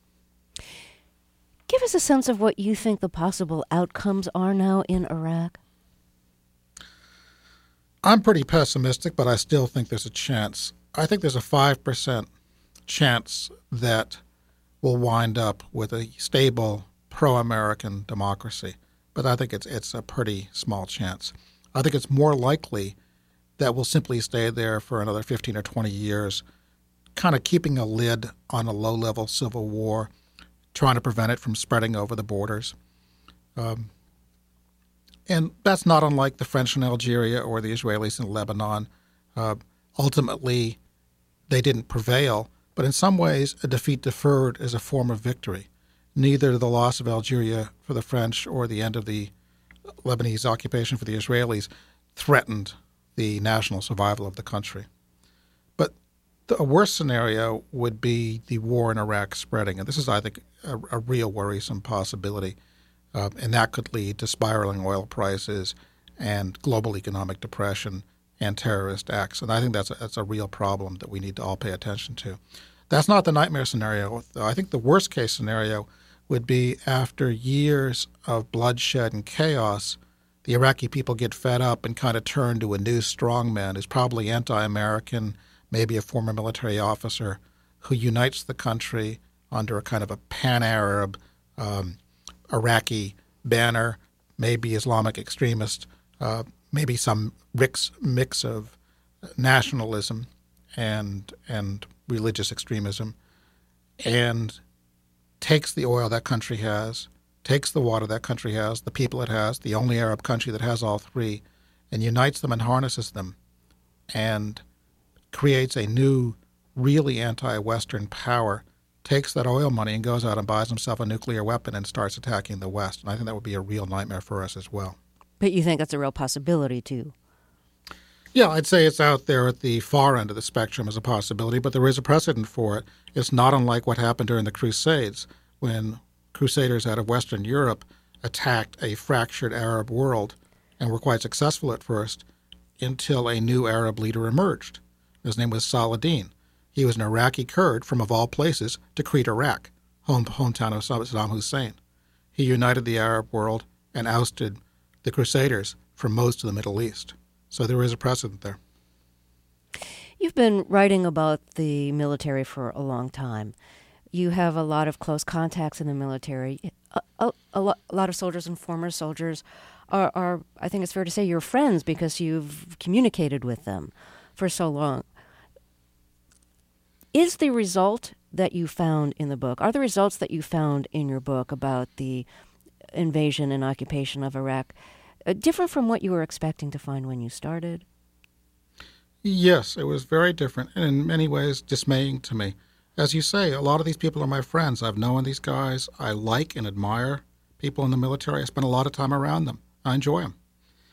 Give us a sense of what you think the possible outcomes are now in Iraq. I'm pretty pessimistic, but I still think there's a chance. I think there's a five percent chance that we'll wind up with a stable, pro-American democracy. But I think it's it's a pretty small chance. I think it's more likely that we'll simply stay there for another fifteen or twenty years, kind of keeping a lid on a low-level civil war, trying to prevent it from spreading over the borders. Um, and that's not unlike the French in Algeria or the Israelis in Lebanon. Uh, ultimately, they didn't prevail, but in some ways, a defeat deferred is a form of victory. Neither the loss of Algeria for the French or the end of the Lebanese occupation for the Israelis threatened the national survival of the country. But the, a worse scenario would be the war in Iraq spreading. And this is, I think, a, a real worrisome possibility. Uh, and that could lead to spiraling oil prices and global economic depression and terrorist acts. And I think that's a, that's a real problem that we need to all pay attention to. That's not the nightmare scenario. I think the worst-case scenario would be after years of bloodshed and chaos, the Iraqi people get fed up and kind of turn to a new strongman who's probably anti-American, maybe a former military officer, who unites the country under a kind of a pan-Arab um, Iraqi banner, maybe Islamic extremist uh, maybe some mix, mix of nationalism and and religious extremism, and takes the oil that country has, takes the water that country has, the people it has, the only Arab country that has all three, and unites them and harnesses them, and creates a new, really anti-Western power, takes that oil money and goes out and buys himself a nuclear weapon and starts attacking the West. And I think that would be a real nightmare for us as well. But you think that's a real possibility, too? Yeah, I'd say it's out there at the far end of the spectrum as a possibility, but there is a precedent for it. It's not unlike what happened during the Crusades, when crusaders out of Western Europe attacked a fractured Arab world and were quite successful at first until a new Arab leader emerged. His name was Saladin. He was an Iraqi Kurd from, of all places, Tikrit, Iraq, home, hometown of Saddam Hussein. He united the Arab world and ousted the Crusaders from most of the Middle East. So there is a precedent there. You've been writing about the military for a long time. You have a lot of close contacts in the military. A, a, a, lot, a lot of soldiers and former soldiers are, are, I think it's fair to say, your friends because you've communicated with them for so long. Is the result that you found in the book, are the results that you found in your book about the invasion and occupation of Iraq uh, different from what you were expecting to find when you started? Yes, it was very different and in many ways dismaying to me. As you say, a lot of these people are my friends. I've known these guys. I like and admire people in the military. I spend a lot of time around them. I enjoy them.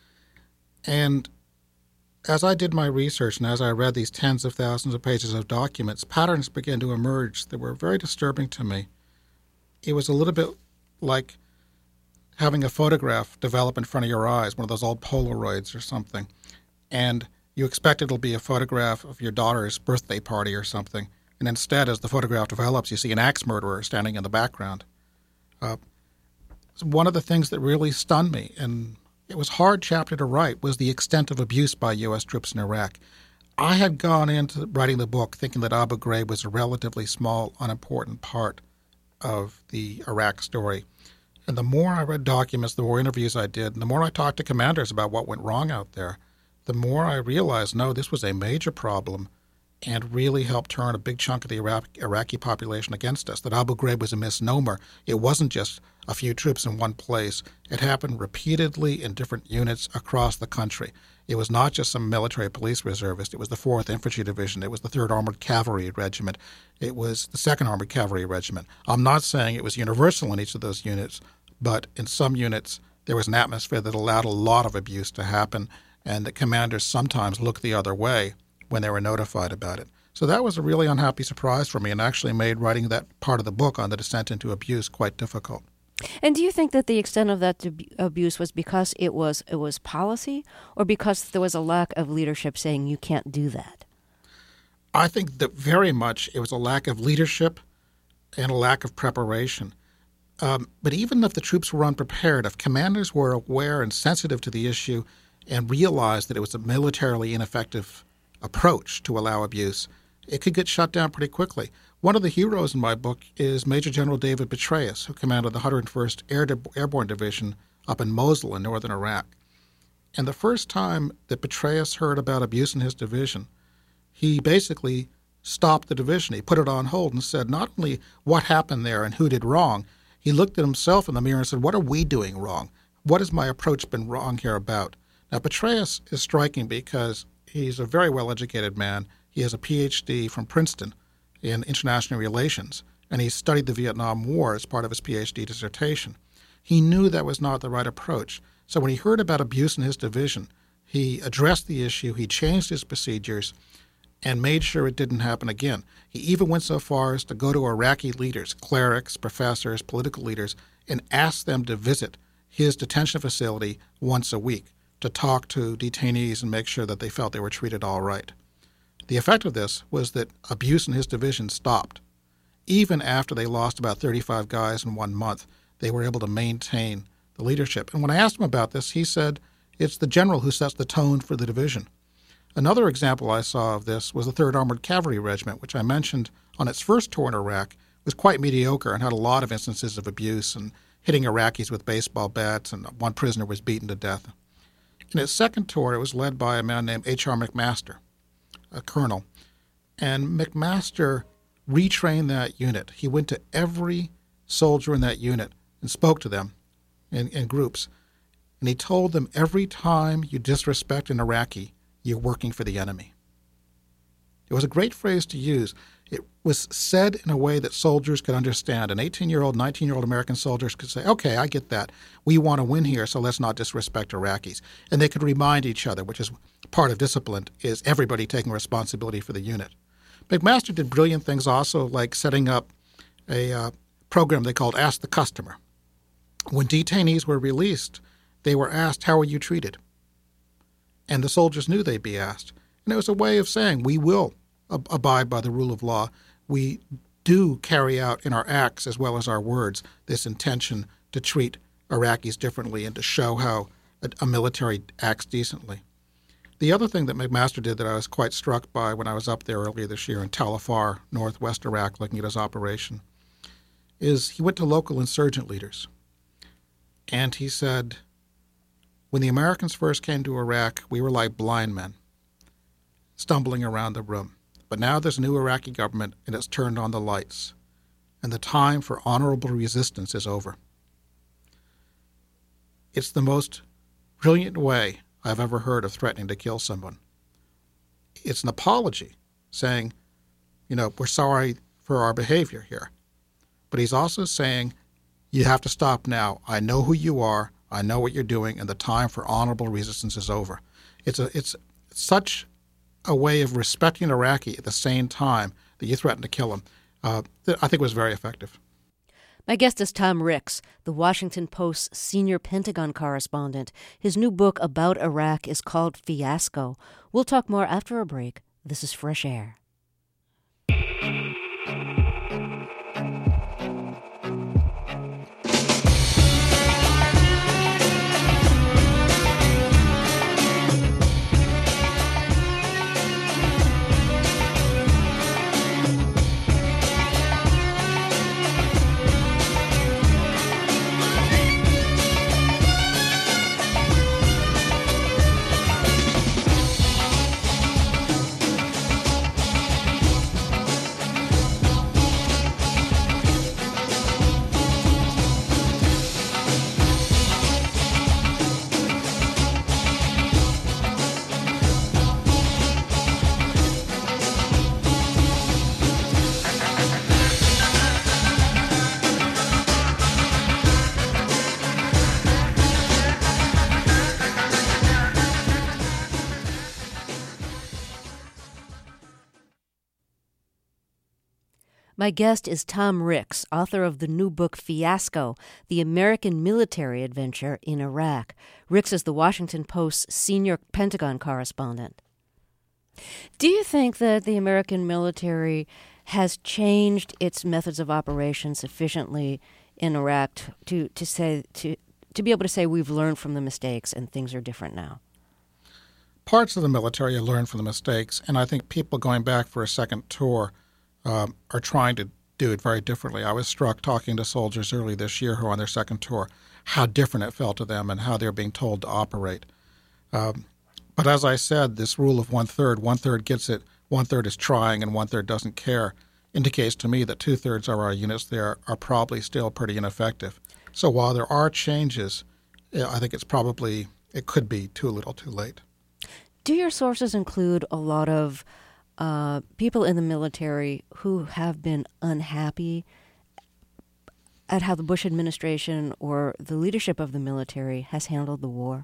And as I did my research and as I read these tens of thousands of pages of documents, patterns began to emerge that were very disturbing to me. It was a little bit like having a photograph develop in front of your eyes, one of those old Polaroids or something, and you expect it'll be a photograph of your daughter's birthday party or something, and instead, as the photograph develops, you see an axe murderer standing in the background. Uh, one of the things that really stunned me, and it was a hard chapter to write, was the extent of abuse by U S troops in Iraq. I had gone into writing the book thinking that Abu Ghraib was a relatively small, unimportant part of the Iraq story. And the more I read documents, the more interviews I did, and the more I talked to commanders about what went wrong out there, the more I realized, no, this was a major problem and really helped turn a big chunk of the Iraq, Iraqi population against us, that Abu Ghraib was a misnomer. It wasn't just a few troops in one place. It happened repeatedly in different units across the country. It was not just some military police reservist. It was the fourth Infantry Division. It was the third Armored Cavalry Regiment. It was the second Armored Cavalry Regiment. I'm not saying it was universal in each of those units, but in some units there was an atmosphere that allowed a lot of abuse to happen, and that commanders sometimes looked the other way when they were notified about it. So that was a really unhappy surprise for me and actually made writing that part of the book on the descent into abuse quite difficult. And do you think that the extent of that abuse was because it was it was policy, or because there was a lack of leadership saying you can't do that? I think that very much it was a lack of leadership and a lack of preparation. Um, but even if the troops were unprepared, if commanders were aware and sensitive to the issue and realized that it was a militarily ineffective approach to allow abuse, it could get shut down pretty quickly. One of the heroes in my book is Major General David Petraeus, who commanded the one hundred first Air De- Airborne Division up in Mosul in northern Iraq. And the first time that Petraeus heard about abuse in his division, he basically stopped the division. He put it on hold and said not only what happened there and who did wrong, he looked at himself in the mirror and said, what are we doing wrong? What has my approach been wrong here about? Now, Petraeus is striking because he's a very well-educated man. He has a P H D from Princeton in international relations, and he studied the Vietnam War as part of his P H D dissertation. He knew that was not the right approach. So when he heard about abuse in his division, he addressed the issue, he changed his procedures, and made sure it didn't happen again. He even went so far as to go to Iraqi leaders, clerics, professors, political leaders, and ask them to visit his detention facility once a week to talk to detainees and make sure that they felt they were treated all right. The effect of this was that abuse in his division stopped. Even after they lost about thirty-five guys in one month, they were able to maintain the leadership. And when I asked him about this, he said, it's the general who sets the tone for the division. Another example I saw of this was the third Armored Cavalry Regiment, which I mentioned on its first tour in Iraq, was quite mediocre and had a lot of instances of abuse and hitting Iraqis with baseball bats, and one prisoner was beaten to death. In its second tour, it was led by a man named H R McMaster, a colonel. And McMaster retrained that unit. He went to every soldier in that unit and spoke to them in, in groups. And he told them, every time you disrespect an Iraqi, you're working for the enemy. It was a great phrase to use. It was said in a way that soldiers could understand. An eighteen-year-old, nineteen-year-old American soldiers could say, okay, I get that. We want to win here, so let's not disrespect Iraqis. And they could remind each other, which is part of discipline, is everybody taking responsibility for the unit. McMaster did brilliant things also, like setting up a uh, program they called Ask the Customer. When detainees were released, they were asked, how are you treated? And the soldiers knew they'd be asked. And it was a way of saying, we will ab- abide by the rule of law. We do carry out in our acts as well as our words this intention to treat Iraqis differently and to show how a, a military acts decently. The other thing that McMaster did that I was quite struck by when I was up there earlier this year in Tal Afar, northwest Iraq, looking at his operation, is he went to local insurgent leaders. And he said, when the Americans first came to Iraq, we were like blind men, stumbling around the room. But now there's a new Iraqi government, and it's turned on the lights. And the time for honorable resistance is over. It's the most brilliant way I've ever heard of threatening to kill someone. It's an apology, saying, you know, we're sorry for our behavior here. But he's also saying, you have to stop now. I know who you are. I know what you're doing, and the time for honorable resistance is over. It's a, it's such a way of respecting Iraqi at the same time that you threaten to kill him. Uh, I think it was very effective. My guest is Tom Ricks, the Washington Post's senior Pentagon correspondent. His new book about Iraq is called Fiasco. We'll talk more after a break. This is Fresh Air. My guest is Tom Ricks, author of the new book Fiasco, The American Military Adventure in Iraq. Ricks is the Washington Post's senior Pentagon correspondent. Do you think that the American military has changed its methods of operation sufficiently in Iraq to, to say to to be able to say we've learned from the mistakes and things are different now? Parts of the military have learned from the mistakes, and I think people going back for a second tour Um, are trying to do it very differently. I was struck talking to soldiers early this year who are on their second tour, how different it felt to them and how they're being told to operate. Um, but as I said, this rule of one-third, one-third gets it, one-third is trying, and one-third doesn't care, indicates to me that two-thirds of our units there are probably still pretty ineffective. So while there are changes, I think it's probably, it could be too little too late. Do your sources include a lot of Uh, people in the military who have been unhappy at how the Bush administration or the leadership of the military has handled the war?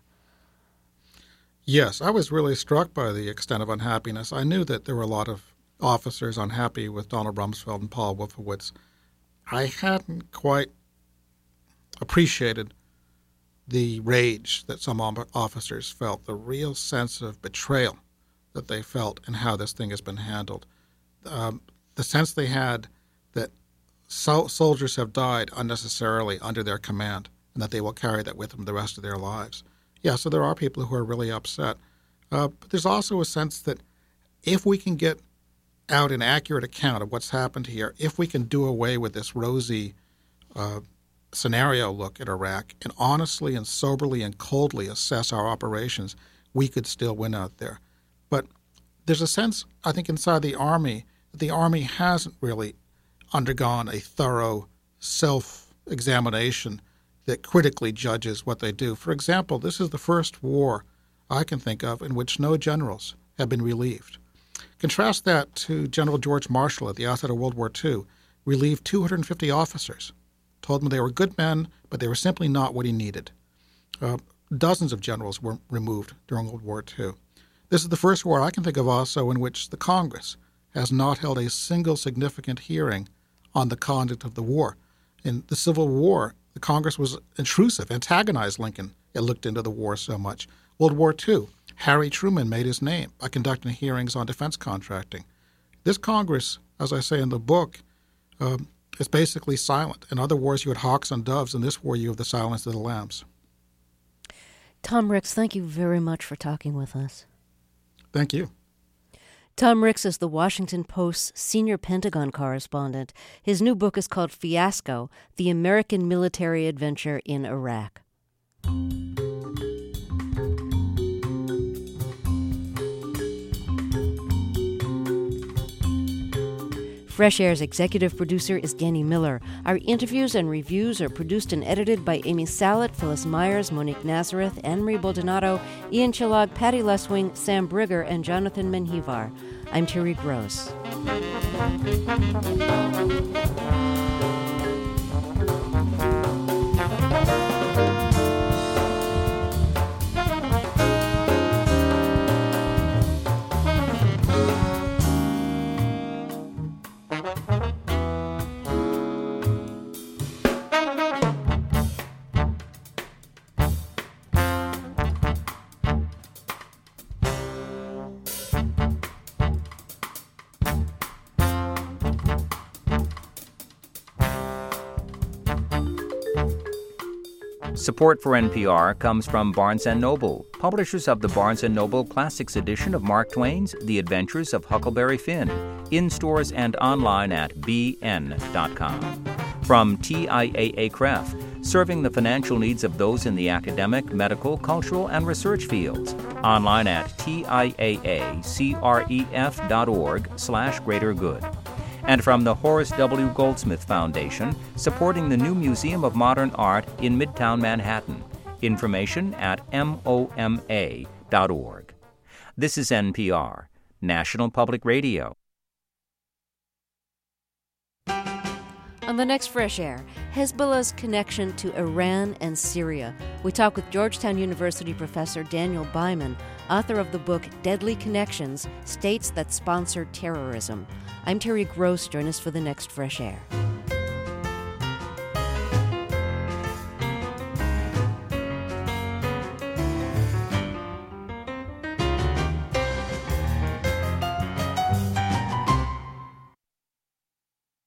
Yes, I was really struck by the extent of unhappiness. I knew that there were a lot of officers unhappy with Donald Rumsfeld and Paul Wolfowitz. I hadn't quite appreciated the rage that some officers felt, the real sense of betrayal that they felt and how this thing has been handled. Um, the sense they had that so- soldiers have died unnecessarily under their command and that they will carry that with them the rest of their lives. Yeah, so there are people who are really upset. Uh, but there's also a sense that if we can get out an accurate account of what's happened here, if we can do away with this rosy uh, scenario look at Iraq and honestly and soberly and coldly assess our operations, we could still win out there. But there's a sense, I think, inside the Army that the Army hasn't really undergone a thorough self-examination that critically judges what they do. For example, this is the first war I can think of in which no generals have been relieved. Contrast that to General George Marshall at the outset of World War Two, relieved two hundred fifty officers, told them they were good men, but they were simply not what he needed. Uh, dozens of generals were removed during World War Two. This is the first war I can think of also in which the Congress has not held a single significant hearing on the conduct of the war. In the Civil War, the Congress was intrusive, antagonized Lincoln. It looked into the war so much. World War Two, Harry Truman made his name by conducting hearings on defense contracting. This Congress, as I say in the book, um, is basically silent. In other wars, you had hawks and doves. In this war, you have the silence of the lambs. Tom Ricks, thank you very much for talking with us. Thank you. Tom Ricks is the Washington Post's senior Pentagon correspondent. His new book is called Fiasco, The American Military Adventure in Iraq. Fresh Air's executive producer is Danny Miller. Our interviews and reviews are produced and edited by Amy Salet, Phyllis Myers, Monique Nazareth, Anne-Marie Baldonado, Ian Chillag, Patty Leswing, Sam Brigger, and Jonathan Menjivar. I'm Terry Gross. Support for N P R comes from Barnes and Noble, publishers of the Barnes and Noble Classics edition of Mark Twain's The Adventures of Huckleberry Finn, in stores and online at b n dot com. From T I A A C R E F, serving the financial needs of those in the academic, medical, cultural, and research fields, online at T I A A C R E F dot org slash greater good. And from the Horace W. Goldsmith Foundation, supporting the new Museum of Modern Art in Midtown Manhattan. Information at M O M A dot org. This is N P R, National Public Radio. On the next Fresh Air, Hezbollah's connection to Iran and Syria. We talk with Georgetown University professor Daniel Byman, author of the book Deadly Connections, States That Sponsor Terrorism. I'm Terry Gross. Join us for the next Fresh Air.